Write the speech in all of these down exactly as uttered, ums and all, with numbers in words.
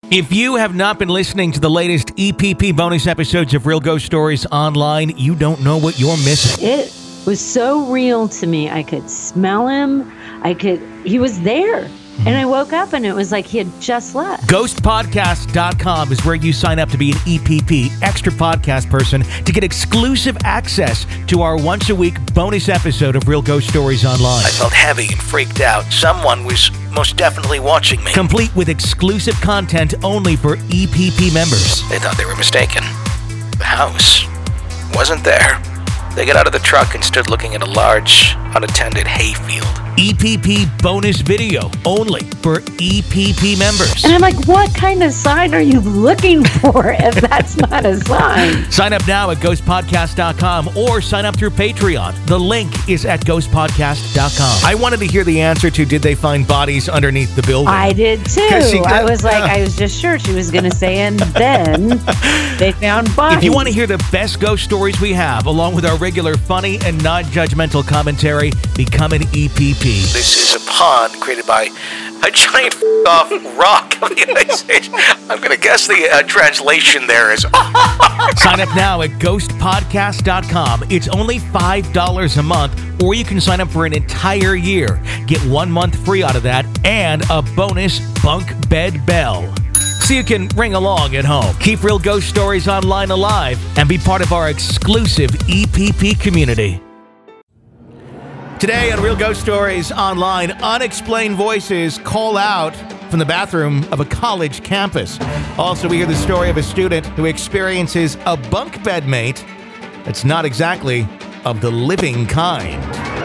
If you have not been listening to the latest E P P bonus episodes of Real Ghost Stories Online, you don't know what you're missing. It was so real to me. I could smell him. I could, he was there. And I woke up and it was like he had just left. ghost podcast dot com is where you sign up to be an E P P extra podcast person to get exclusive access to our once a week bonus episode of Real Ghost Stories Online. I felt heavy and freaked out. Someone was most definitely watching me. Complete with exclusive content only for E P P members. They thought they were mistaken. The house wasn't there. They got out of the truck and stood looking at a large, unattended hayfield. E P P bonus video only for E P P members. And I'm like, what kind of sign are you looking for if that's not a sign? Sign up now at ghost podcast dot com or sign up through Patreon. The link is at ghost podcast dot com. I wanted to hear the answer to did they find bodies underneath the building? I did too. She, I was like, I was just sure she was going to say, and then they found bodies. If you want to hear the best ghost stories we have, along with our regular funny and non-judgmental commentary, become an E P P. This is a pond created by a giant off rock of the Ice Age. I'm going to guess the uh, translation there is... Sign up now at ghost podcast dot com. It's only five dollars a month, or you can sign up for an entire year. Get one month free out of that and a bonus bunk bed bell, so you can ring along at home. Keep Real Ghost Stories Online alive and be part of our exclusive E P P community. Today on Real Ghost Stories Online, unexplained voices call out from the bathroom of a college campus. Also, we hear the story of a student who experiences a bunk bed mate that's not exactly of the living kind.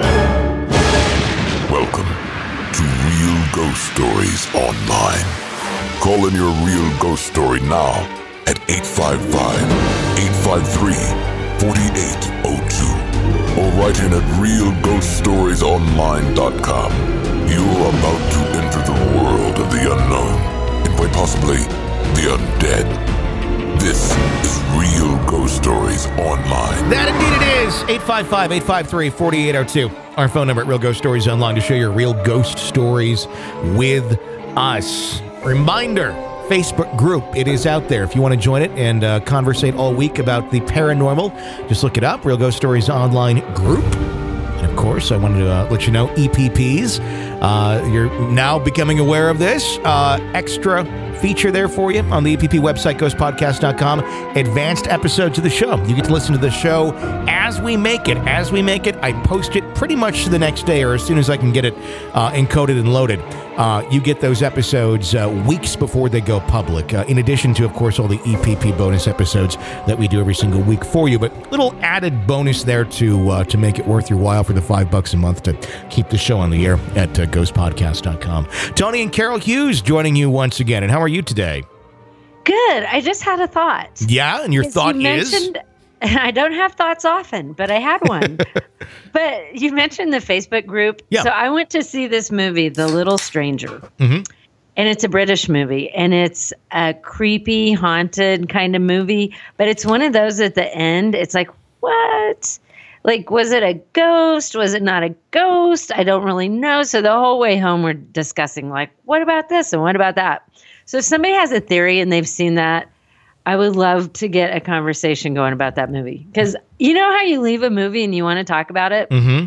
Welcome to Real Ghost Stories Online. Call in your real ghost story now at eight five five, eight five three, four eight zero two or write in at real ghost stories online dot com. You're about to enter the world of the unknown and quite possibly the undead. This is Real Ghost Stories Online. That indeed it is. eight five five, eight five three, four eight zero two. Our phone number at Real Ghost Stories Online to share your real ghost stories with us. Reminder, Facebook group. It is out there. If you want to join it and uh, conversate all week about the paranormal, just look it up, Real Ghost Stories Online group. And of course, I wanted to uh, let you know, E P Ps, uh, you're now becoming aware of this. Uh, extra feature there for you on the E P P website, ghost podcast dot com. Advanced episodes of the show. You get to listen to the show as we make it. As we make it, I post it pretty much the next day or as soon as I can get it uh, encoded and loaded. Uh, you get those episodes uh, weeks before they go public, uh, in addition to, of course, all the E P P bonus episodes that we do every single week for you. But little added bonus there to uh, to make it worth your while for the five bucks a month to keep the show on the air at uh, ghost podcast dot com. Tony and Carol Hughes joining you once again. And how are you today? Good. I just had a thought. Yeah, and your thought you is? I don't have thoughts often, but I had one. But you mentioned the Facebook group. Yeah. So I went to see this movie, The Little Stranger. Mm-hmm. And it's a British movie. And it's a creepy, haunted kind of movie. But it's one of those at the end. It's like, what? Like, was it a ghost? Was it not a ghost? I don't really know. So the whole way home, we're discussing, like, what about this and what about that? So if somebody has a theory and they've seen that, I would love to get a conversation going about that movie. Because you know how you leave a movie and you want to talk about it? Mm-hmm.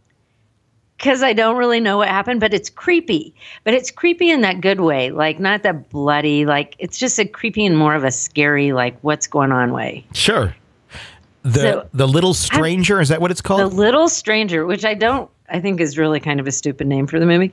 Because I don't really know what happened, but it's creepy. But it's creepy in that good way. Like, not that bloody. Like, it's just a creepy and more of a scary, like, what's going on way. Sure. The So, the Little Stranger, is that what it's called? The Little Stranger, which I don't, I think is really kind of a stupid name for the movie.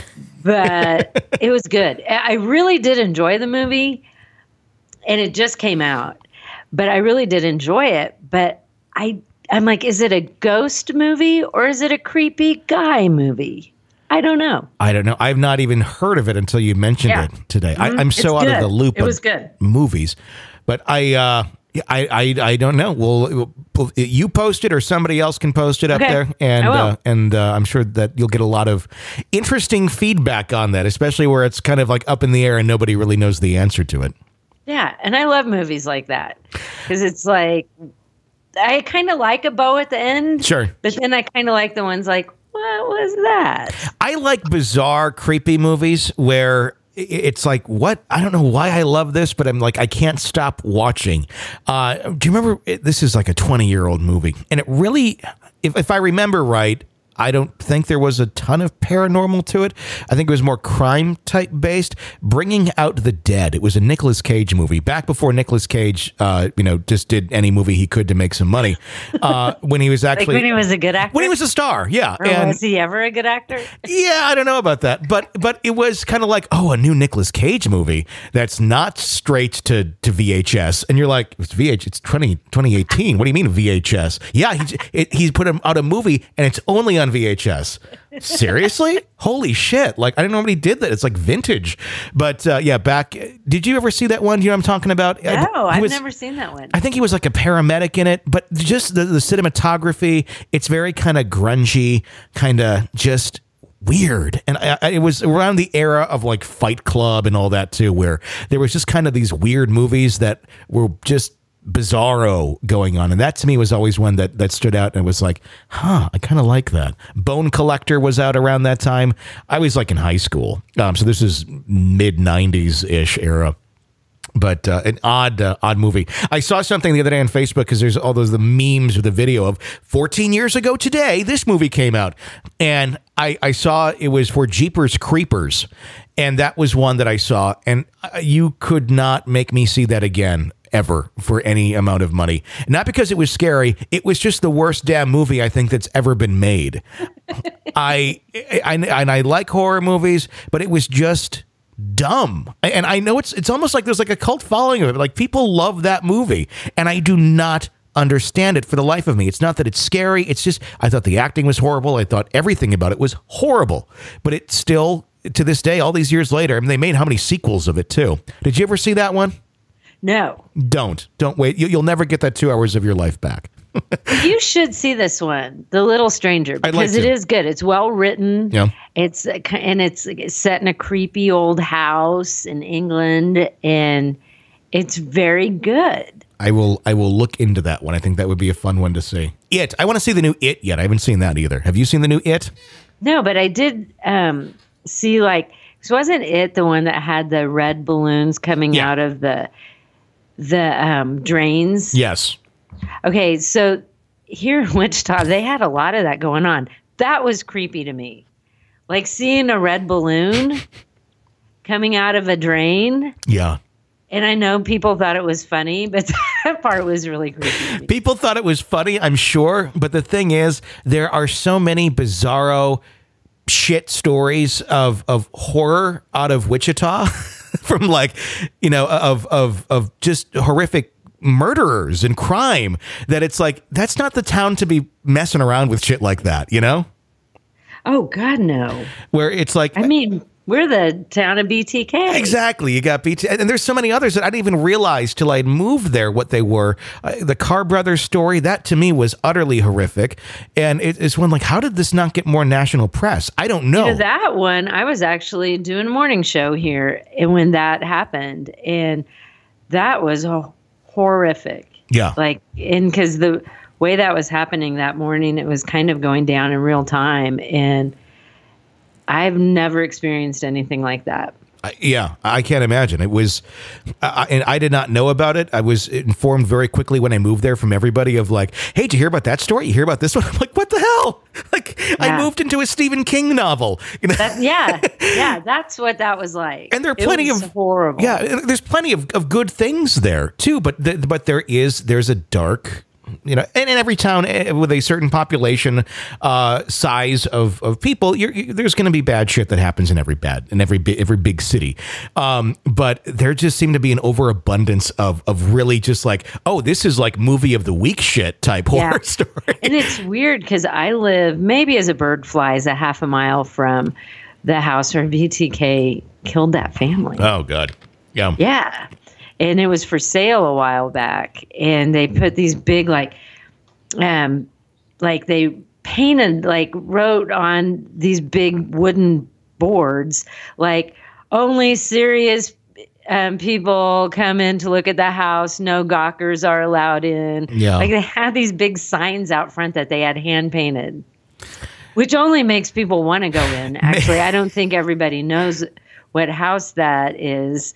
But it was good. I really did enjoy the movie. And it just came out. But I really did enjoy it. But I, I'm like, is it a ghost movie or is it a creepy guy movie? I don't know. I don't know. I've not even heard of it until you mentioned Yeah. it today. I, Mhm. I'm so It's out of good. the loop It of was good. movies. But I, uh, I, I, I don't know. Well, you post it or somebody else can post it up Okay. there. And, I will. uh, and uh, I'm sure that you'll get a lot of interesting feedback on that, especially where it's kind of like up in the air and nobody really knows the answer to it. Yeah, and I love movies like that because it's like I kind of like a bow at the end. Sure. But then I kind of like the ones like, what was that? I like bizarre, creepy movies where it's like, what? I don't know why I love this, but I'm like, I can't stop watching. Uh, do you remember? This is like a twenty year old movie, and it really, if, if I remember right, I don't think there was a ton of paranormal to it. I think it was more crime type based. Bringing Out the Dead. It was a Nicolas Cage movie back before Nicolas Cage, uh, you know, just did any movie he could to make some money. Uh, when he was actually like when he was a good actor. When he was a star, yeah. Or and, was he ever a good actor? Yeah, I don't know about that, but but it was kind of like, oh, a new Nicolas Cage movie that's not straight to, to V H S, and you're like, it's V H, it's twenty, twenty eighteen. What do you mean V H S? Yeah, he's it, he's put out a movie and it's only on V H S. Seriously? Holy shit! Like I didn't know nobody did that. It's like vintage. But uh, yeah, back. Did you ever see that one? Do you know what I'm talking about? No, He I've was- never seen that one. I think he was like a paramedic in it, but just the, the cinematography, it's very kind of grungy, kind of just weird. And I, I, it was around the era of like Fight Club and all that too, where there was just kind of these weird movies that were just bizarro going on. And that to me was always one that, that stood out and was like, huh, I kind of like that. Bone Collector was out around that time. I was like in high school. Um, so this is mid nineties ish era. But uh, an odd, uh, odd movie. I saw something the other day on Facebook because there's all those the memes with the video of fourteen years ago today, this movie came out, and I, I saw it was for Jeepers Creepers, and that was one that I saw, and you could not make me see that again ever for any amount of money. Not because it was scary, it was just the worst damn movie I think that's ever been made. I, I and I like horror movies, but it was just dumb. And I know it's it's almost like there's like a cult following of it. Like people love that movie, and I do not understand it for the life of me. It's not that it's scary. It's just I thought the acting was horrible. I thought everything about it was horrible. But it still, to this day, all these years later, I mean, they made how many sequels of it too? Did you ever see that one? No. Don't. Don't wait. You, you'll never get that two hours of your life back. You should see this one, The Little Stranger, I'd like because it to. is good. It's well written. Yeah. It's and it's set in a creepy old house in England, and it's very good. I will I will look into that one. I think that would be a fun one to see. It. I want to see the new It yet. I haven't seen that either. Have you seen the new It? No, but I did um, see like so wasn't it the one that had the red balloons coming Yeah. out of the the um, drains? Yes. Okay, so here in Wichita, they had a lot of that going on. That was creepy to me. Like seeing a red balloon coming out of a drain. Yeah. And I know people thought it was funny, but that part was really creepy to me. People thought it was funny, I'm sure. But the thing is, there are so many bizarro shit stories of, of horror out of Wichita from like, you know, of, of, of just horrific murderers and crime that it's like, that's not the town to be messing around with shit like that, you know? Oh, God, no. Where it's like, I mean, we're the town of B T K. exactly. You got B T, and there's so many others that I didn't even realize till I'd moved there what they were. Uh, the Carr Brothers story, that to me was utterly horrific. And it, it's one like, how did this not get more national press? I don't know. You know, that one, I was actually doing a morning show here and when that happened. And that was oh, horrific. Yeah. Like, and because the way that was happening that morning, it was kind of going down in real time. And I've never experienced anything like that. I- yeah, I can't imagine. It was, uh, and I did not know about it. I was informed very quickly when I moved there from everybody of like, hey, did you hear about that story? You hear about this one? I'm like, what the hell? Like, I Yeah. moved into a Stephen King novel. You know? That, yeah, yeah, that's what that was like. And there are It plenty was of horrible. Yeah, and there's plenty of, of good things there too, but the, but there is there's a dark, you know, and in every town eh, with a certain population uh, size of, of people, you're, you, there's going to be bad shit that happens in every bad in every bi- every big city. Um, but there just seemed to be an overabundance of of really just like, oh, this is like movie of the week shit type Yeah. horror story. And it's weird because I live maybe as a bird flies a half a mile from the house where V T K killed that family. Oh God, yeah, Yeah. And it was for sale a while back. And they put these big, like, um, like they painted, like, wrote on these big wooden boards, like, only serious um, people come in to look at the house. No gawkers are allowed in. Yeah. Like, they had these big signs out front that they had hand painted, which only makes people want to go in. Actually, I don't think everybody knows what house that is.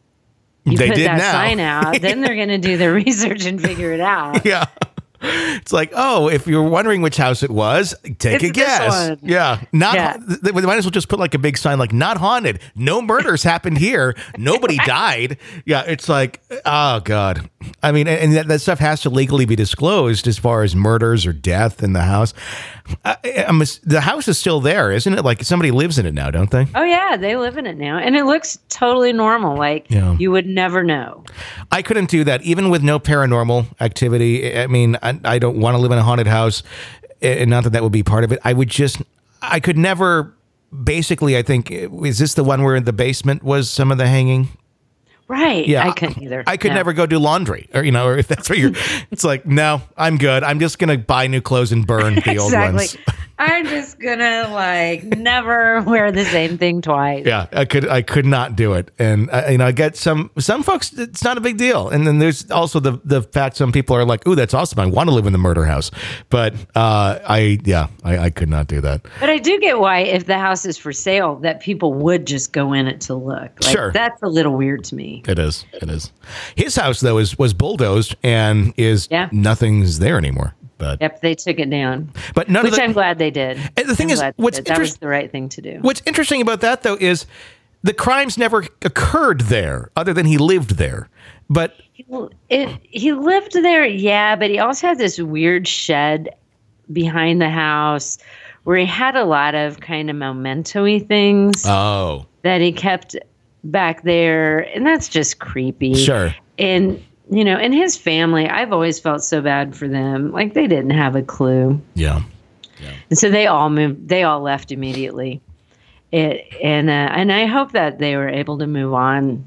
You They put did that now. sign out, then they're going to do the research and figure it out. Yeah. It's like, oh, if you're wondering which house it was, take It's a this guess. one. Yeah. Not, Yeah. They might as well just put like a big sign like, not haunted. No murders happened here. Nobody died. Yeah. It's like, oh, God. I mean, and that, that stuff has to legally be disclosed as far as murders or death in the house. I, I'm, the house is still there, isn't it? Like somebody lives in it now, don't they? Oh, yeah, they live in it now. And it looks totally normal. Like, Yeah. you would never know. I couldn't do that, even with no paranormal activity. I mean, I, I don't want to live in a haunted house, and not that that would be part of it. I would just, I could never, basically, I think, is this the one where in the basement was some of the hanging? Right. Yeah. I couldn't either. I could No. never go do laundry, or, you know, or if that's what you're, it's like, no, I'm good. I'm just going to buy new clothes and burn the old Exactly. ones. I'm just gonna like never wear the same thing twice. Yeah, I could I could not do it, and uh, you know I get some some folks. It's not a big deal, and then there's also the the fact some people are like, "Ooh, that's awesome! I want to live in the murder house," but uh, I yeah I, I could not do that. But I do get why, if the house is for sale, that people would just go in it to look. Like, Sure. that's a little weird to me. It is. It is. His house though is was bulldozed and is Yeah. nothing's there anymore. But Yep, they took it down. but none Which of the, I'm glad they did. And the thing I'm is, glad they what's did. that was interest- the right thing to do. What's interesting about that though is the crimes never occurred there, other than he lived there. But It, he lived there, yeah, but he also had this weird shed behind the house where he had a lot of kind of memento-y things oh, that he kept back there, and that's just creepy. Sure. And you know, and his family, I've always felt so bad for them. Like, they didn't have a clue. yeah. And so they all moved, they all left immediately. It, and, uh, and I hope that they were able to move on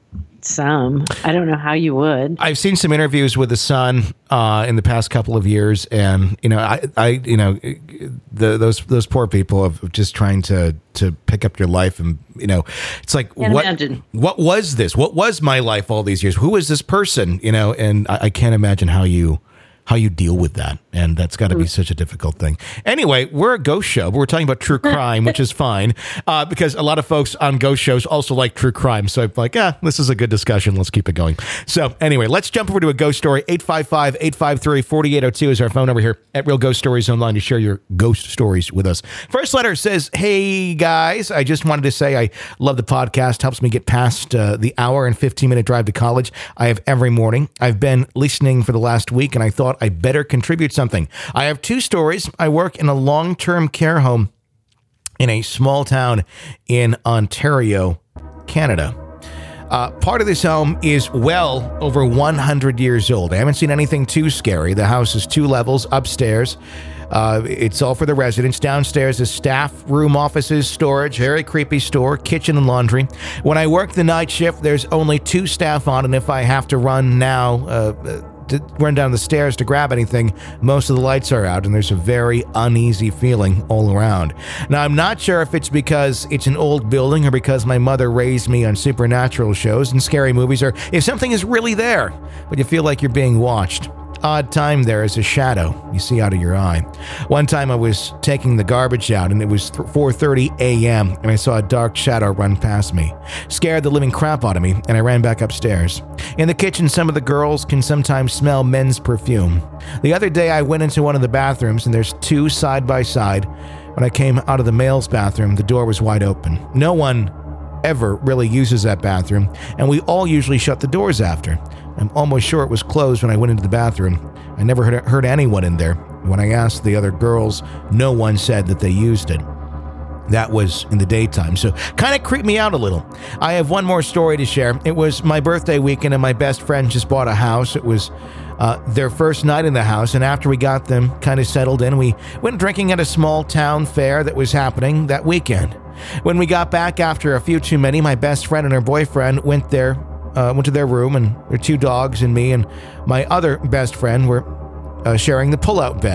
some. I don't know how you would. I've seen some interviews with the son uh, in the past couple of years, and you know, I, I, you know, the, those those poor people of just trying to to pick up your life, and you know, it's like Can't what imagine. what was this? What was my life all these years? Who is this person? You know, and I, I can't imagine how you how you deal with that, and that's got to be such a difficult thing. Anyway, we're a ghost show, but we're talking about true crime, which is fine, uh, because a lot of folks on ghost shows also like true crime. So I'm like, yeah, this is a good discussion. Let's keep it going. So anyway, let's jump over to a ghost story. eight five five, eight five three, four eight zero two is our phone number here at Real Ghost Stories Online to share your ghost stories with us. First letter says, hey guys, I just wanted to say I love the podcast. Helps me get past uh, the hour and fifteen minute drive to college I have every morning. I've been listening for the last week, and I thought I better contribute something. I have two stories. I work in a long-term care home in a small town in Ontario, Canada. Uh, part of this home is well over one hundred years old. I haven't seen anything too scary. The house is two levels upstairs. Uh, it's all for the residents. Downstairs is staff room, offices, storage, very creepy store, kitchen and laundry. When I work the night shift, there's only two staff on, and if I have to run now, uh, to run down the stairs to grab anything, most of the lights are out, and there's a very uneasy feeling all around. Now, I'm not sure if it's because it's an old building or because my mother raised me on supernatural shows and scary movies, or if something is really there, but you feel like you're being watched. Odd time there is a shadow you see out of your eye. One time I was taking the garbage out, and it was four thirty a.m. and I saw a dark shadow run past me. Scared the living crap out of me, and I ran back upstairs. In the kitchen, some of the girls can sometimes smell men's perfume. The other day I went into one of the bathrooms, and there's two side by side. When I came out of the male's bathroom, the door was wide open. No one ever really uses that bathroom, and we all usually shut the doors after. I'm almost sure it was closed when I went into the bathroom. I never heard, heard anyone in there. When I asked the other girls, no one said that they used it. That was in the daytime, so kind of creeped me out a little. I have one more story to share. It was my birthday weekend, and my best friend just bought a house. It was uh, their first night in the house, and after we got them kind of settled in, we went drinking at a small town fair that was happening that weekend. When we got back after a few too many, my best friend and her boyfriend went there, uh, went to their room, and their two dogs and me and my other best friend were uh, sharing the pull-out bed.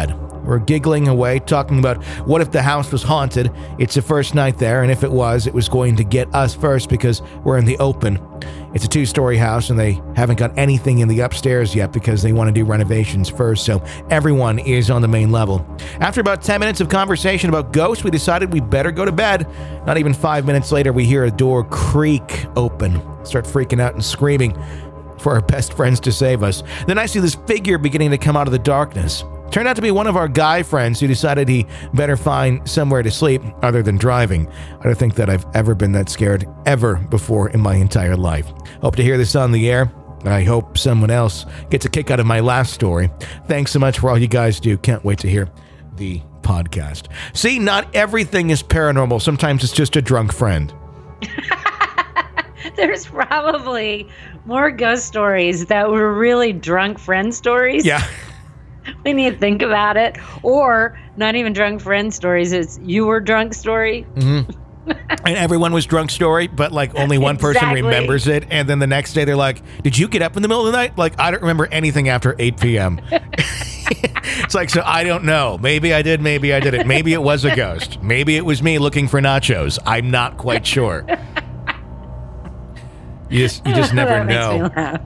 We're giggling away, talking about what if the house was haunted. It's the first night there, and if it was, it was going to get us first because we're in the open. It's a two-story house, and they haven't got anything in the upstairs yet because they want to do renovations first, so everyone is on the main level. After about ten minutes of conversation about ghosts, we decided we better go to bed. Not even five minutes later, we hear a door creak open. Start freaking out and screaming for our best friends to save us. Then I see this figure beginning to come out of the darkness. Turned out to be one of our guy friends who decided he better find somewhere to sleep other than driving. I don't think that I've ever been that scared ever before in my entire life. Hope to hear this on the air. I hope someone else gets a kick out of my last story. Thanks so much for all you guys do. Can't wait to hear the podcast. See, not everything is paranormal. Sometimes it's just a drunk friend. There's probably more ghost stories that were really drunk friend stories. Yeah. When you think about it. Or not even drunk friend stories. It's you were drunk story. Mm-hmm. And everyone was drunk story, but like only one person Exactly. remembers it. And then the next day they're like, did you get up in the middle of the night? Like, I don't remember anything after eight p.m. It's like, so I don't know. Maybe I did, maybe I didn't. Maybe it was a ghost. Maybe it was me looking for nachos. I'm not quite sure. You just, you just never That makes me know. laugh.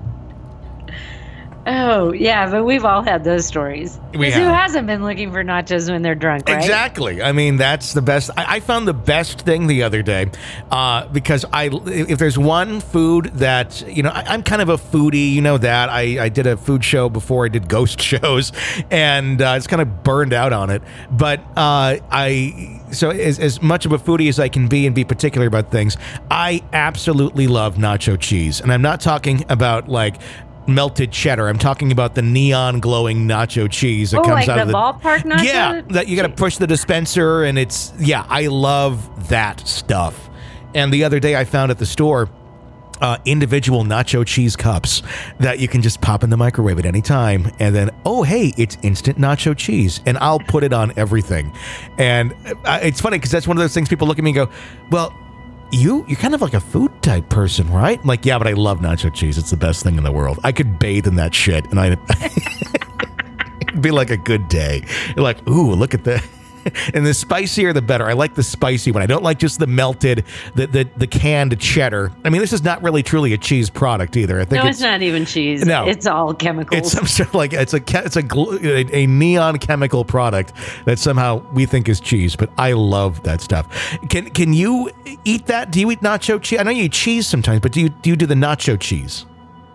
Oh, yeah, but we've all had those stories. We 'Cause who have. hasn't been looking for nachos when they're drunk, right? Exactly. I mean, that's the best. I, I found the best thing the other day uh, because I, if there's one food that, you know, I, I'm kind of a foodie, you know that. I, I did a food show before I did ghost shows, and uh, it's kind of burned out on it. But uh, I, so as, as much of a foodie as I can be and be particular about things, I absolutely love nacho cheese. And I'm not talking about like melted cheddar. I'm talking about the neon glowing nacho cheese that Oh, comes like out the of the ballpark nacho? Yeah, that you got to push the dispenser, and it's yeah. I love that stuff. And the other day, I found at the store uh, individual nacho cheese cups that you can just pop in the microwave at any time, and then oh hey, it's instant nacho cheese, and I'll put it on everything. And uh, it's funny because that's one of those things people look at me and go, well, You, you're kind of like a food type person, right? I'm like, yeah, but I love nacho cheese. It's the best thing in the world. I could bathe in that shit, and I'd it'd be like a good day. You're like, ooh, look at that. And the spicier, the better. I like the spicy one. I don't like just the melted, the the, the canned cheddar. I mean, this is not really truly a cheese product either. I think No, it's, it's not even cheese. No. It's all chemicals. It's some sort of like it's a che- it's a, gl- a a neon chemical product that somehow we think is cheese, but I love that stuff. Can can you eat that? Do you eat nacho cheese? I know you eat cheese sometimes, but do you do you do the nacho cheese?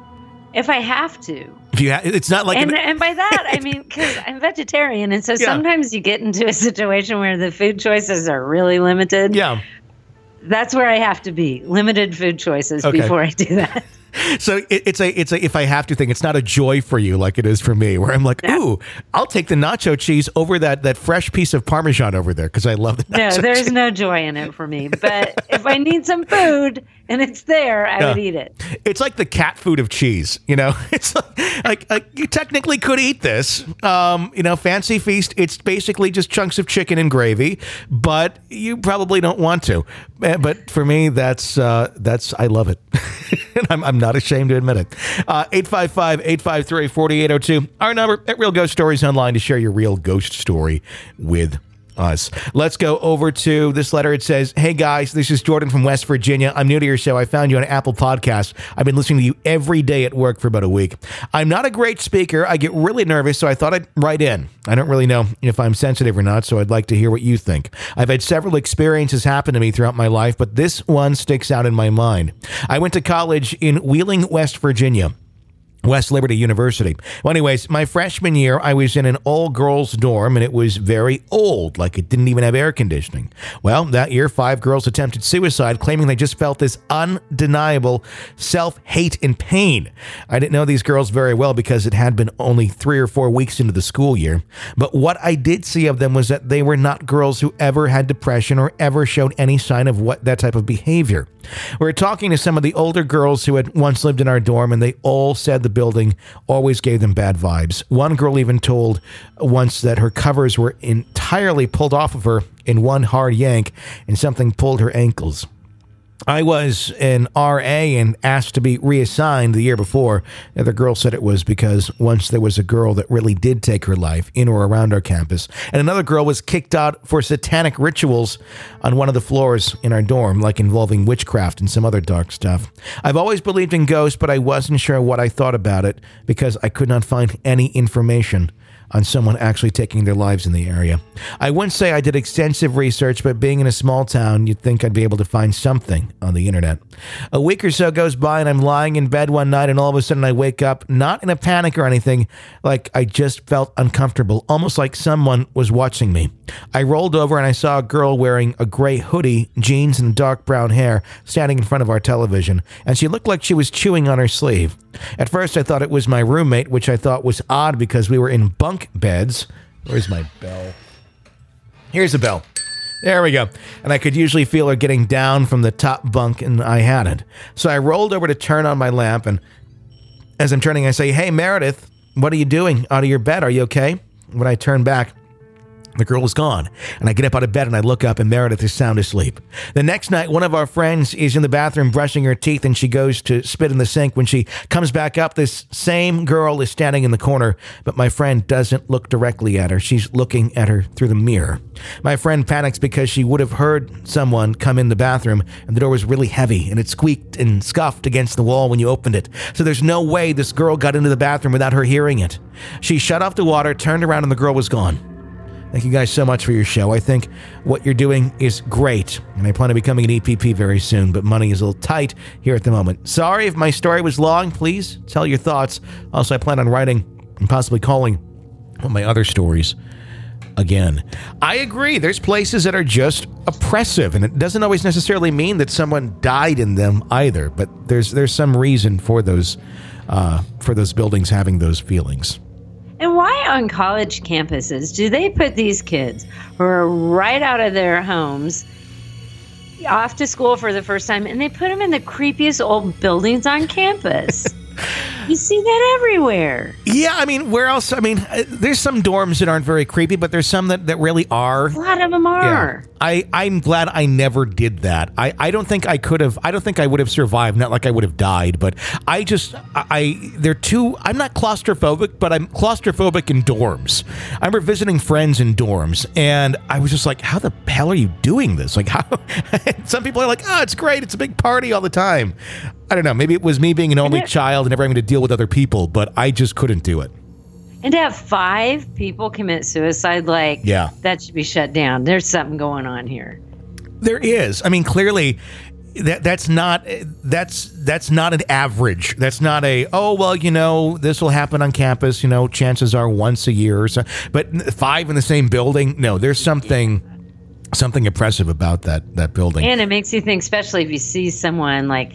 If I have to. If you ha- it's not like And, an, and by that, I mean, because I'm vegetarian. And so Yeah. sometimes you get into a situation where the food choices are really limited. yeah. That's where I have to be. Limited food choices Okay. before I do that. So it, it's a it's a if I have to thing. It's not a joy for you like it is for me, where I'm like, ooh, I'll take the nacho cheese over that that fresh piece of Parmesan over there because I love the No, nacho there's cheese. no joy in it for me. But if I need some food and it's there, I would Yeah. eat it. It's like the cat food of cheese, you know. It's like, like, like you technically could eat this, um, you know. Fancy feast. It's basically just chunks of chicken and gravy, but you probably don't want to. Eh, But for me, that's uh, that's I love it, and I'm I'm not ashamed to admit it. Uh, eight five five, eight five three, four eight zero two. Our number at Real Ghost Stories Online to share your real ghost story with us. Let's go over to this letter. It says, hey guys, this is Jordan from West Virginia. I'm new to your show. I found you on Apple Podcasts. I've been listening to you every day at work for about a week. I'm not a great speaker. I get really nervous, so I thought I'd write in. I don't really know if I'm sensitive or not, so I'd like to hear what you think. I've had several experiences happen to me throughout my life, but this one sticks out in my mind. I went to college in Wheeling, West Virginia. West Liberty University. Well, anyways, my freshman year, I was in an all-girls dorm, and it was very old, like it didn't even have air conditioning. Well, that year, five girls attempted suicide, claiming they just felt this undeniable self-hate and pain. I didn't know these girls very well because it had been only three or four weeks into the school year, but what I did see of them was that they were not girls who ever had depression or ever showed any sign of what that type of behavior. We were talking to some of the older girls who had once lived in our dorm, and they all said the building always gave them bad vibes. One girl even told once that her covers were entirely pulled off of her in one hard yank, and something pulled her ankles. I was an R A and asked to be reassigned the year before. The other girl said it was because once there was a girl that really did take her life in or around our campus, and another girl was kicked out for satanic rituals on one of the floors in our dorm, like involving witchcraft and some other dark stuff. I've always believed in ghosts, but I wasn't sure what I thought about it because I could not find any information on someone actually taking their lives in the area. I wouldn't say I did extensive research, but being in a small town, you'd think I'd be able to find something on the internet. A week or so goes by and I'm lying in bed one night and all of a sudden I wake up, not in a panic or anything, like I just felt uncomfortable, almost like someone was watching me. I rolled over and I saw a girl wearing a gray hoodie, jeans, and dark brown hair standing in front of our television, and she looked like she was chewing on her sleeve. At first I thought it was my roommate, which I thought was odd because we were in bunk beds. Where's my bell? Here's a bell. There we go. And I could usually feel her getting down from the top bunk, and I hadn't. So I rolled over to turn on my lamp, and as I'm turning, I say, "Hey, Meredith, what are you doing out of your bed? Are you okay?" When I turn back, the girl is gone, and I get up out of bed and I look up and Meredith is sound asleep. The next night, one of our friends is in the bathroom brushing her teeth and she goes to spit in the sink. When she comes back up, this same girl is standing in the corner, but my friend doesn't look directly at her. She's looking at her through the mirror. My friend panics because she would have heard someone come in the bathroom and the door was really heavy and it squeaked and scuffed against the wall when you opened it. So there's no way this girl got into the bathroom without her hearing it. She shut off the water, turned around, and the girl was gone. Thank you guys so much for your show. I think what you're doing is great, and I plan on becoming an E P P very soon, but money is a little tight here at the moment. Sorry if my story was long. Please tell your thoughts. Also, I plan on writing and possibly calling one of my other stories again. I agree. There's places that are just oppressive, and it doesn't always necessarily mean that someone died in them either, but there's there's some reason for those uh, for those buildings having those feelings. And why on college campuses do they put these kids who are right out of their homes off to school for the first time, and they put them in the creepiest old buildings on campus? You see that everywhere. Yeah, I mean, where else? I mean, uh, there's some dorms that aren't very creepy, but there's some that, that really are. A lot of them are. Yeah. I, I'm glad I never did that. I, I don't think I could have, I don't think I would have survived, not like I would have died, but I just, I, I they're too, I'm not claustrophobic, but I'm claustrophobic in dorms. I remember visiting friends in dorms, and I was just like, how the hell are you doing this? Like, how, some people are like, oh, it's great, it's a big party all the time. I don't know, maybe it was me being an only child and never having to deal with other people, but I just couldn't do it. And to have five people commit suicide, like, yeah. that should be shut down. There's something going on here. There is. I mean, clearly, that that's not that's that's not an average. That's not a, oh, well, you know, this will happen on campus. You know, chances are once a year or so. But five in the same building? No, there's something something oppressive about that that building. And it makes you think, especially if you see someone like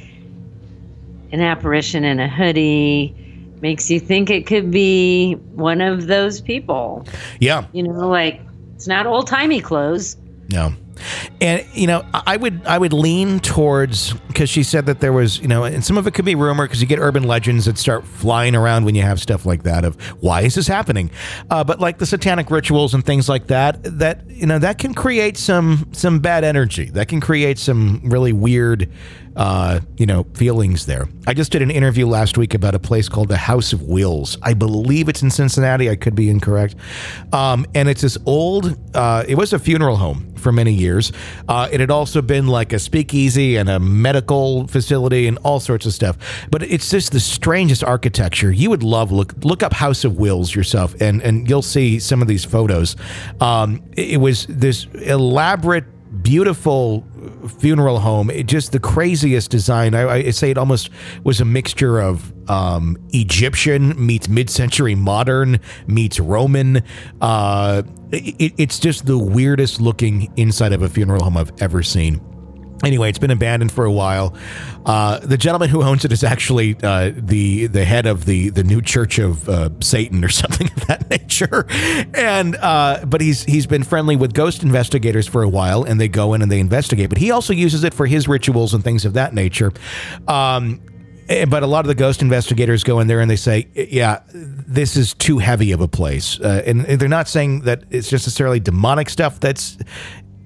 an apparition in a hoodie, makes you think it could be one of those people. Yeah. You know, like, it's not old-timey clothes. No. And, you know, I would I would lean towards, because she said that there was, you know, and some of it could be rumor because you get urban legends that start flying around when you have stuff like that of why is this happening? Uh, but like the satanic rituals and things like that, that, you know, that can create some some bad energy. That can create some really weird, uh, you know, feelings there. I just did an interview last week about a place called the House of Wills. I believe it's in Cincinnati. I could be incorrect. Um, and it's this old, uh, it was a funeral home for many years. Uh, it had also been like a speakeasy and a medical facility and all sorts of stuff. But it's just the strangest architecture. You would love, look look up House of Wills yourself, and, and you'll see some of these photos. Um, it was this elaborate, beautiful funeral home. It just the craziest design. I, I say it almost was a mixture of um, Egyptian meets mid-century modern meets Roman. Uh, it, it's just the weirdest looking inside of a funeral home I've ever seen. Anyway, it's been abandoned for a while. Uh, the gentleman who owns it is actually uh, the the head of the the new Church of uh, Satan or something of that nature, and uh, but he's he's been friendly with ghost investigators for a while, and they go in and they investigate. But he also uses it for his rituals and things of that nature. Um, But a lot of the ghost investigators go in there and they say, yeah, this is too heavy of a place. Uh, and they're not saying that it's just necessarily demonic stuff that's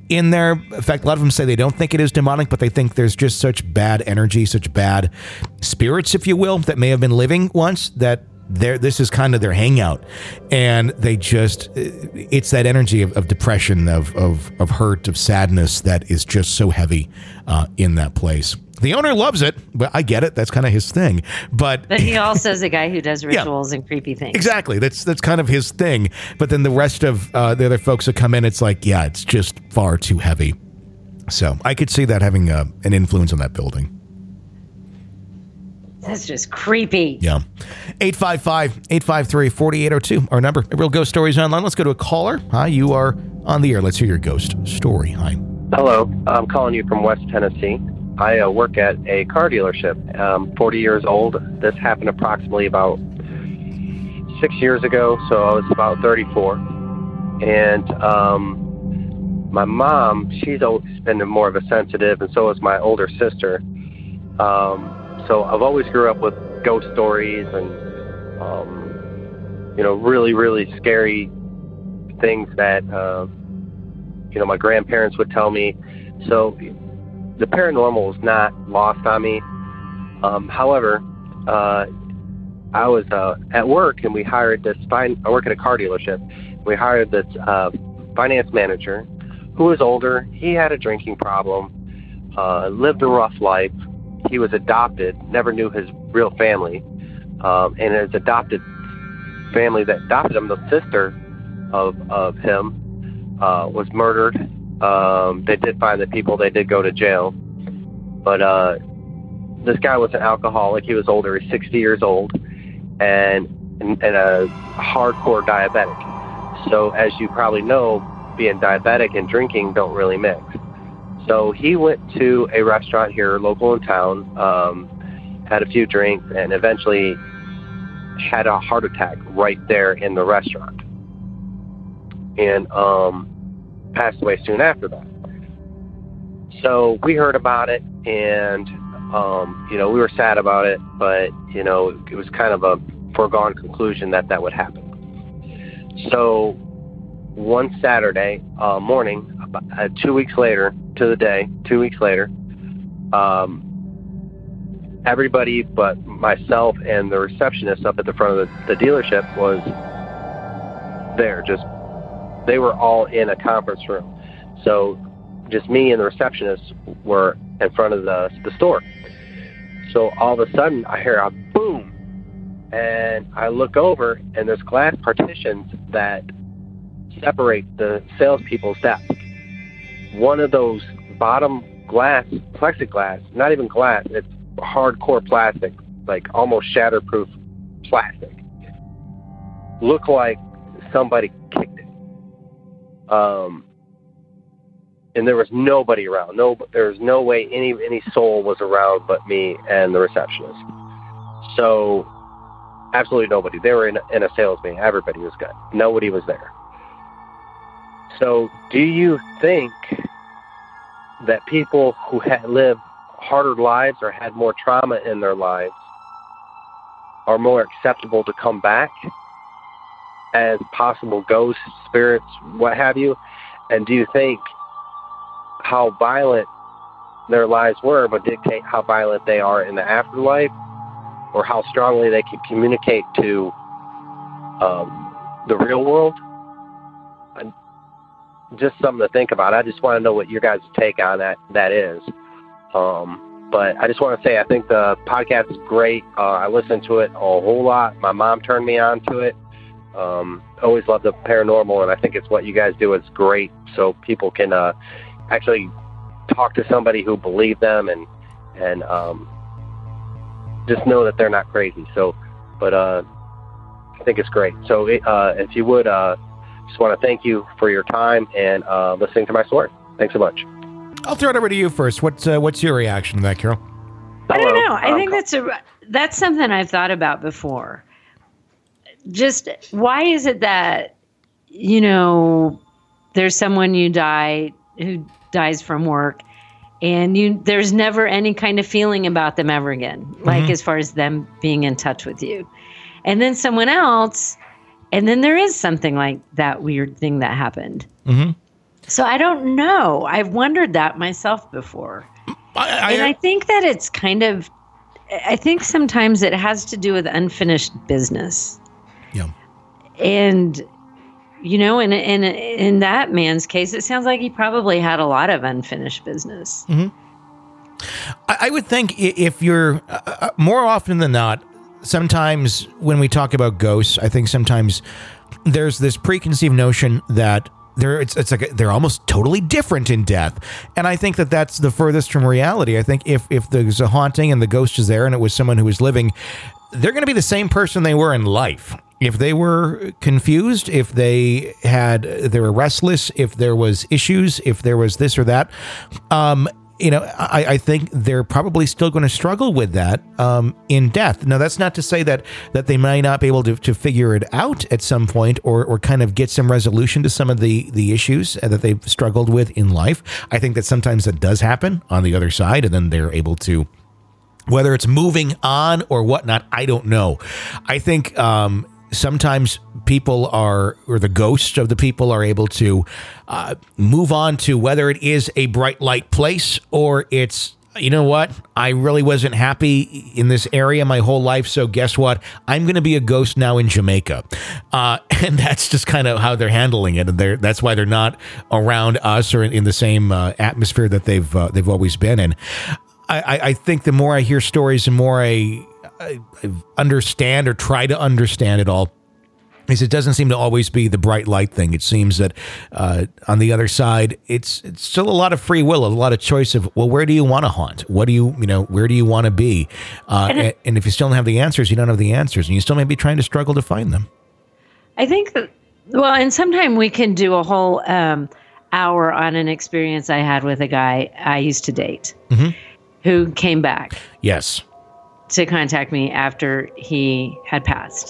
in there. In fact, a lot of them say they don't think it is demonic, but they think there's just such bad energy, such bad spirits, if you will, that may have been living once, that There, this is kind of their hangout, and they just, it's that energy of, of depression, of, of, of hurt, of sadness that is just so heavy uh, in that place. The owner loves it, but I get it. That's kind of his thing. But, but he also is a guy who does rituals yeah, and creepy things. Exactly. That's that's kind of his thing. But then the rest of uh, the other folks that come in, it's like, yeah, it's just far too heavy. So I could see that having uh, an influence on that building. That's just creepy. Yeah. eight five five, eight five three, four eight zero two, our number. Real Ghost Stories Online. Let's go to a caller. Hi, you are on the air. Let's hear your ghost story. Hi. Hello. I'm calling you from West Tennessee. I uh, work at a car dealership. I'm forty years old. This happened approximately about six years ago, so I was about thirty-four. And um, my mom, she's always been more of a sensitive, and so is my older sister. Um, So I've always grew up with ghost stories and, um, you know, really, really scary things that, uh, you know, my grandparents would tell me. So the paranormal was not lost on me. Um, however, uh, I was uh, at work, and we hired this, fin- I work at a car dealership. We hired this uh, finance manager who was older. He had a drinking problem, uh, lived a rough life. He was adopted, never knew his real family, um, and his adopted family that adopted him, the sister of of him, uh, was murdered. Um, they did find the people. They did go to jail. But uh, this guy was an alcoholic. He was older. He's sixty years old, and, and, and a hardcore diabetic. So as you probably know, being diabetic and drinking don't really mix. So he went to a restaurant here, local in town, um, had a few drinks, and eventually had a heart attack right there in the restaurant. And um, passed away soon after that. So we heard about it, and, um, you know, we were sad about it, but, you know, it was kind of a foregone conclusion that that would happen. So one Saturday uh, morning, about, uh, two weeks later, to the day, two weeks later, um, everybody but myself and the receptionist up at the front of the, the dealership was there. Just, they were all in a conference room. So just me and the receptionist were in front of the, the store. So all of a sudden I hear a boom, and I look over, and there's glass partitions that separate the salespeople's desk. One of those bottom glass, plexiglass, not even glass, it's hardcore plastic, like almost shatterproof plastic. Looked like somebody kicked it. Um, and there was nobody around. No, there was no way any any soul was around but me and the receptionist. So absolutely nobody. They were in a, in a sales meeting. Everybody was good. Nobody was there. So do you think that people who had lived harder lives or had more trauma in their lives are more acceptable to come back as possible ghosts, spirits, what have you? And do you think how violent their lives were would dictate how violent they are in the afterlife, or how strongly they can communicate to um, the real world? Just something to think about. I just want to know what your guys' take on that that is. Um, but I just want to say I think the podcast is great. Uh, I listen to it a whole lot. My mom turned me on to it. Um, always loved the paranormal, and I think it's what you guys do is great, so people can uh, actually talk to somebody who believes them and and um, just know that they're not crazy. So, but uh, I think it's great. So uh, if you would. Uh, Just want to thank you for your time and uh, listening to my story. Thanks so much. I'll throw it over to you first. What's uh, what's your reaction to that, Carol? I don't know. I um, think that's a that's something I've thought about before. Just why is it that, you know, there's someone you die who dies from work, and you there's never any kind of feeling about them ever again, like mm-hmm. as far as them being in touch with you, and then someone else. And then there is something like that weird thing that happened. Mm-hmm. So I don't know. I've wondered that myself before. I, I, and I think that it's kind of, I think sometimes it has to do with unfinished business. Yeah. And, you know, in, in, in that man's case, it sounds like he probably had a lot of unfinished business. Mm-hmm. I, I would think if you're, uh, more often than not, sometimes when we talk about ghosts, I think sometimes there's this preconceived notion that they're it's it's like they're almost totally different in death, and I think that that's the furthest from reality. I think if if there's a haunting and the ghost is there and it was someone who was living, they're going to be the same person they were in life. If they were confused, if they had they were restless, if there was issues, if there was this or that, um, you know, I, I think they're probably still going to struggle with that um, in death. Now, that's not to say that that they might not be able to, to figure it out at some point or or kind of get some resolution to some of the, the issues that they've struggled with in life. I think that sometimes that does happen on the other side, and then they're able to, whether it's moving on or whatnot, I don't know. I think um, sometimes people are, or the ghosts of the people are able to uh, move on to whether it is a bright light place or it's, you know what, I really wasn't happy in this area my whole life, so guess what? I'm going to be a ghost now in Jamaica. Uh, and that's just kind of how they're handling it. And they're, that's why they're not around us or in, in the same uh, atmosphere that they've uh, they've always been in. I, I think the more I hear stories, the more I, I understand or try to understand it all, is it doesn't seem to always be the bright light thing. It seems that uh, on the other side, it's it's still a lot of free will, a lot of choice of, well, where do you want to haunt? What do you, you know, where do you want to be? Uh, and, and if you still don't have the answers, you don't have the answers, and you still may be trying to struggle to find them. I think that, well, and sometime we can do a whole um, hour on an experience I had with a guy I used to date mm-hmm. who came back. Yes. To contact me after he had passed.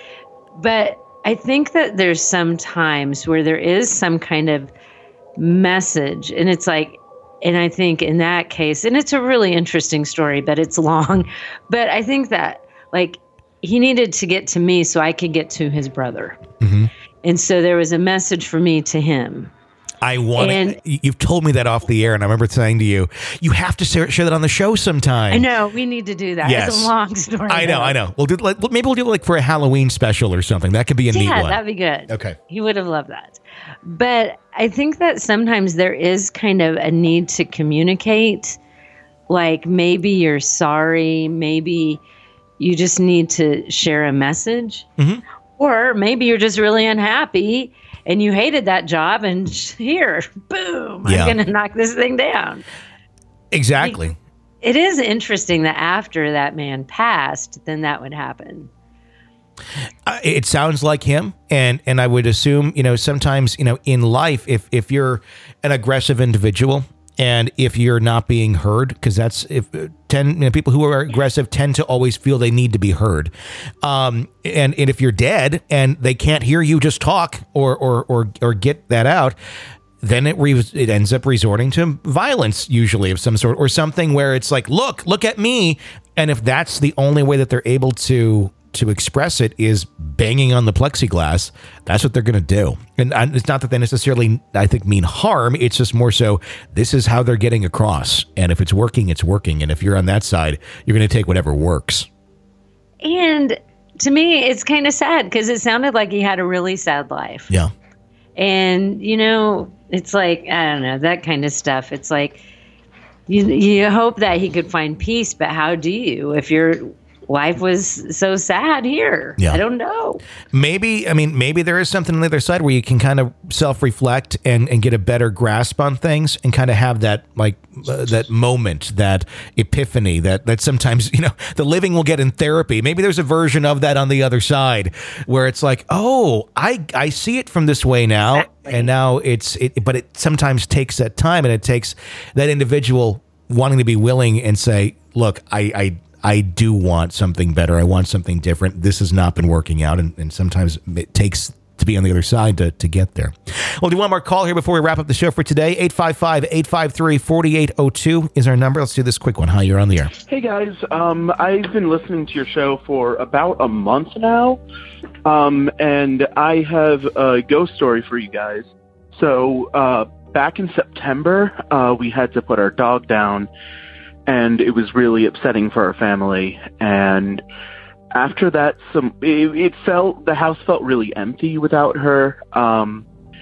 But I think that there's some times where there is some kind of message, and it's like, and I think in that case, and it's a really interesting story, but it's long, but I think that like he needed to get to me so I could get to his brother. Mm-hmm. And so there was a message for me to him. I want and, to, you've told me that off the air, and I remember saying to you, you have to share, share that on the show sometime. I know, we need to do that. Yes. It's a long story. I know, though. I know. We'll do like, maybe we'll do it like for a Halloween special or something. That could be a yeah, neat one. Yeah, that'd be good. Okay. He would have loved that. But I think that sometimes there is kind of a need to communicate. Like maybe you're sorry, maybe you just need to share a message. Mm-hmm. Or maybe you're just really unhappy and you hated that job, and here, boom, yeah. I'm going to knock this thing down. Exactly. It is interesting that after that man passed, then that would happen. Uh, it sounds like him, and and I would assume, you know, sometimes, you know, in life, if if you're an aggressive individual, and if you're not being heard, because that's if ten you know, people who are aggressive tend to always feel they need to be heard, um, and and if you're dead and they can't hear you just talk or or or or get that out, then it re- it ends up resorting to violence usually of some sort or something where it's like, look, look at me, and if that's the only way that they're able to. to express it is banging on the plexiglass, that's what they're going to do. And it's not that they necessarily, I think, mean harm. It's just more so this is how they're getting across. And if it's working, it's working. And if you're on that side, you're going to take whatever works. And to me, it's kind of sad because it sounded like he had a really sad life. Yeah. And, you know, it's like, I don't know, that kind of stuff. It's like you, you hope that he could find peace, but how do you if you're life was so sad here? Yeah. I don't know. Maybe, I mean, maybe there is something on the other side where you can kind of self-reflect and, and get a better grasp on things and kind of have that, like, uh, that moment, that epiphany that, that sometimes, you know, the living will get in therapy. Maybe there's a version of that on the other side where it's like, oh, I, I see it from this way now. Exactly. And now it's, it, but it sometimes takes that time, and it takes that individual wanting to be willing and say, look, I, I, I do want something better. I want something different. This has not been working out. And, and sometimes it takes to be on the other side to, to get there. Well, do one more call here before we wrap up the show for today. eight five five, eight five three, four eight zero two is our number. Let's do this quick one. Hi, you're on the air. Hey, guys. Um, I've been listening to your show for about a month now. Um, and I have a ghost story for you guys. So uh, back in September, uh, we had to put our dog down, and it was really upsetting for our family. And after that, some it, it felt the house felt really empty without her. Um,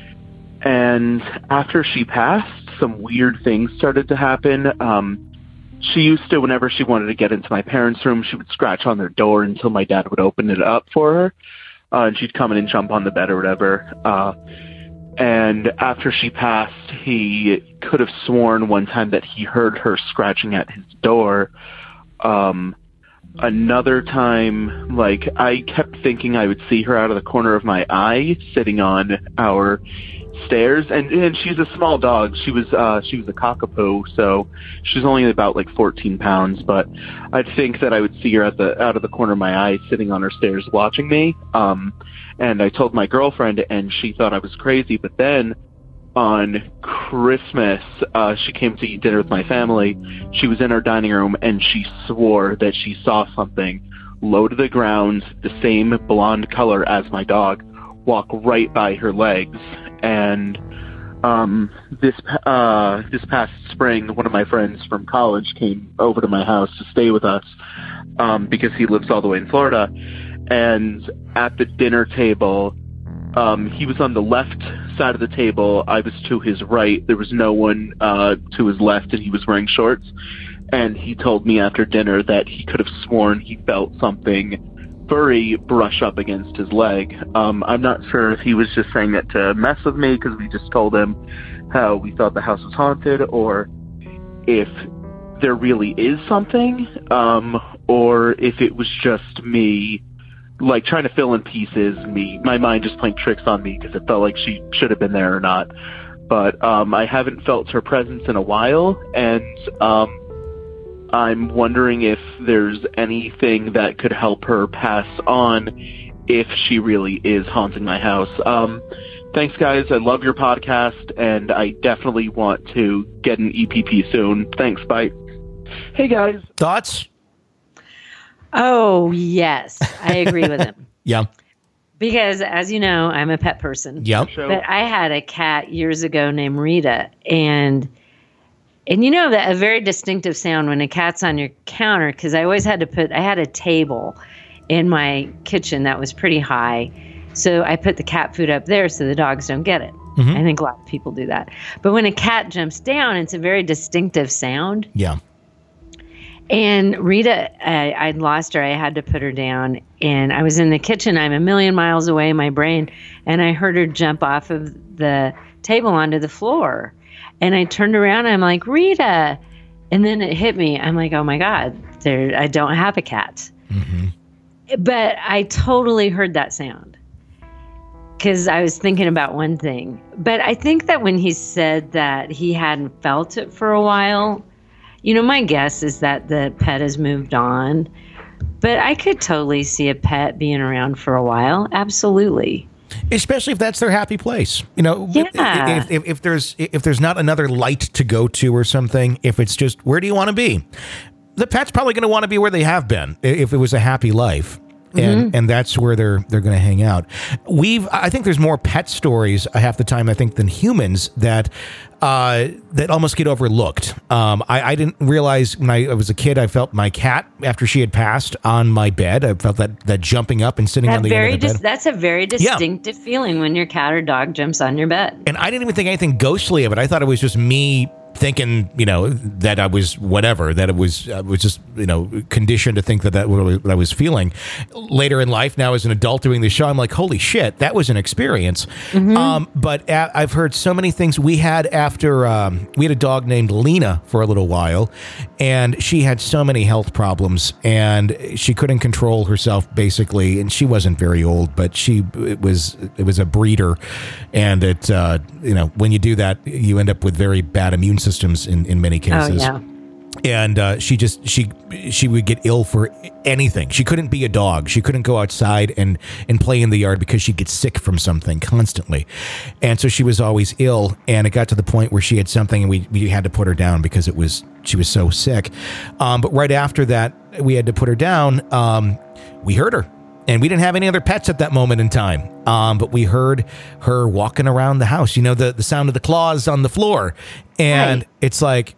and after she passed, some weird things started to happen. Um, she used to, whenever she wanted to get into my parents' room, she would scratch on their door until my dad would open it up for her, uh, and she'd come in and jump on the bed or whatever. Uh, And after she passed, he could have sworn one time that he heard her scratching at his door. Um, another time, like, I kept thinking I would see her out of the corner of my eye sitting on our stairs. And, and she's a small dog. She was uh, she was a cockapoo, so she's only about like fourteen pounds. But I'd think that I would see her at the out of the corner of my eye sitting on her stairs watching me. Um, And I told my girlfriend, and she thought I was crazy. But then on Christmas, uh, she came to eat dinner with my family. She was in our dining room, and she swore that she saw something low to the ground, the same blonde color as my dog, walk right by her legs. And um, this uh, this past spring, one of my friends from college came over to my house to stay with us um, because he lives all the way in Florida. And at the dinner table, um, he was on the left side of the table. I was to his right. There was no one uh, to his left, and he was wearing shorts. And he told me after dinner that he could have sworn he felt something furry brush up against his leg. Um, I'm not sure if he was just saying it to mess with me because we just told him how we thought the house was haunted, or if there really is something, um, or if it was just me like trying to fill in pieces, me, my mind just playing tricks on me because it felt like she should have been there or not. But um, I haven't felt her presence in a while, and um, I'm wondering if there's anything that could help her pass on if she really is haunting my house. Um, thanks, guys. I love your podcast, and I definitely want to get an E P P soon. Thanks. Bye. Hey, guys. Thoughts? Oh, yes. I agree with him. Yeah. Because, as you know, I'm a pet person. Yep. But I had a cat years ago named Rita. And, and you know, that a very distinctive sound when a cat's on your counter, because I always had to put, I had a table in my kitchen that was pretty high. So I put the cat food up there so the dogs don't get it. Mm-hmm. I think a lot of people do that. But when a cat jumps down, it's a very distinctive sound. Yeah. And Rita, I, I'd lost her. I had to put her down. And I was in the kitchen. I'm a million miles away in my brain. And I heard her jump off of the table onto the floor. And I turned around. And I'm like, Rita. And then it hit me. I'm like, oh, my God, there, I don't have a cat. Mm-hmm. But I totally heard that sound because I was thinking about one thing. But I think that when he said that he hadn't felt it for a while, you know, my guess is that the pet has moved on, but I could totally see a pet being around for a while. Absolutely. Especially if that's their happy place. You know, yeah. if, if, if there's if there's not another light to go to or something, if it's just, where do you want to be? The pet's probably going to want to be where they have been if it was a happy life. And mm-hmm. and that's where they're they're going to hang out. We've I think there's more pet stories half the time I think than humans that uh, that almost get overlooked. Um, I, I didn't realize when I was a kid I felt my cat after she had passed on my bed. I felt that that jumping up and sitting that on the very end of the dis- bed. That's a very distinctive yeah. feeling when your cat or dog jumps on your bed. And I didn't even think anything ghostly of it. I thought it was just me thinking, you know, that I was whatever, that it was, I was just, you know, conditioned to think that that was what I was feeling. Later in life, now as an adult doing the show, I'm like, holy shit, that was an experience. Mm-hmm. Um, but a- I've heard so many things. We had after, um, we had a dog named Lena for a little while, and she had so many health problems, and she couldn't control herself basically, and she wasn't very old, but she, it was, it was a breeder, and it, uh, you know, when you do that, you end up with very bad immune systems in, in many cases. Oh, yeah. And uh, she just she she would get ill for anything. She couldn't be a dog. She couldn't go outside and, and play in the yard because she'd get sick from something constantly. And so she was always ill. And it got to the point where she had something and we, we had to put her down because it was she was so sick. Um, but right after that, we had to put her down. Um, we heard her. and we didn't have any other pets at that moment in time. Um, but we heard her walking around the house, you know, the, the sound of the claws on the floor. And right. It's like,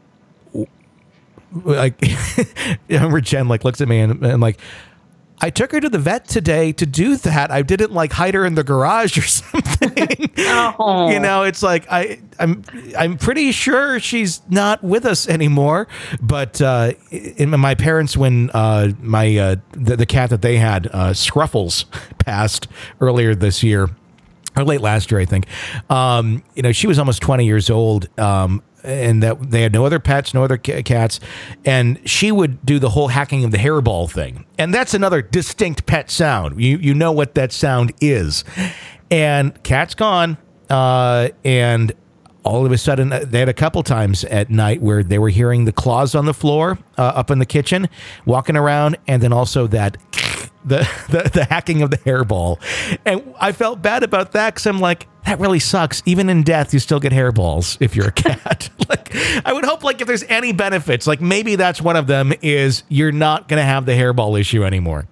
like, I remember Jen like looks at me and, and like, I took her to the vet today to do that. I didn't like hide her in the garage or something. Oh. You know, it's like I, I'm, I'm pretty sure she's not with us anymore. But uh, in my parents, when uh, my uh, the, the cat that they had, uh, Scruffles, passed earlier this year, or late last year, I think. Um, you know, she was almost twenty years old. Um, and that they had no other pets, no other c- cats. And she would do the whole hacking of the hairball thing. And that's another distinct pet sound. You you know what that sound is. And cat's gone. Uh, and all of a sudden, they had a couple times at night where they were hearing the claws on the floor uh, up in the kitchen, walking around. And then also that... The, the the hacking of the hairball. And I felt bad about that because I'm like, that really sucks. Even in death, you still get hairballs if you're a cat. Like, I would hope like if there's any benefits, like maybe that's one of them is you're not going to have the hairball issue anymore.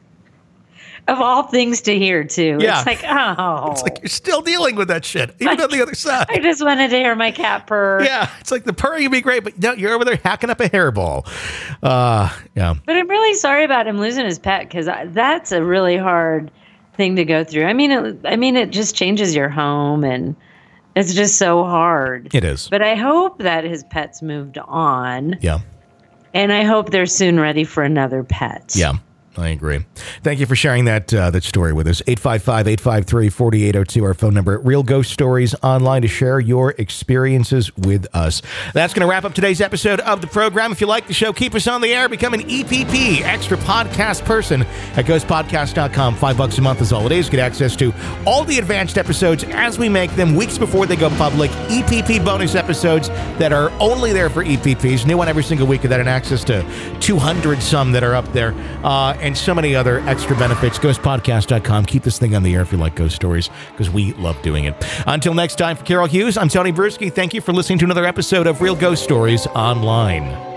Of all things to hear, too. Yeah. It's like, oh. It's like you're still dealing with that shit, even on the other side. I just wanted to hear my cat purr. Yeah, it's like the purring would be great, but no, you're over there hacking up a hairball. Uh, yeah. But I'm really sorry about him losing his pet because that's a really hard thing to go through. I mean, it, I mean, it just changes your home, and it's just so hard. It is. But I hope that his pet's moved on. Yeah. And I hope they're soon ready for another pet. Yeah. I agree. Thank you for sharing that uh, that story with us. eight five five, eight five three, four eight zero two, our phone number at Real Ghost Stories Online to share your experiences with us. That's going to wrap up today's episode of the program. If you like the show, keep us on the air. Become an E P P, extra podcast person at ghost podcast dot com. Five bucks a month is all it is. Get access to all the advanced episodes as we make them weeks before they go public. E P P bonus episodes that are only there for E P Ps. New one every single week, and then access to two hundred some that are up there. Uh, and so many other extra benefits. ghost podcast dot com. Keep this thing on the air if you like ghost stories, because we love doing it. Until next time, for Carol Hughes, I'm Tony Bruschi. Thank you for listening to another episode of Real Ghost Stories Online.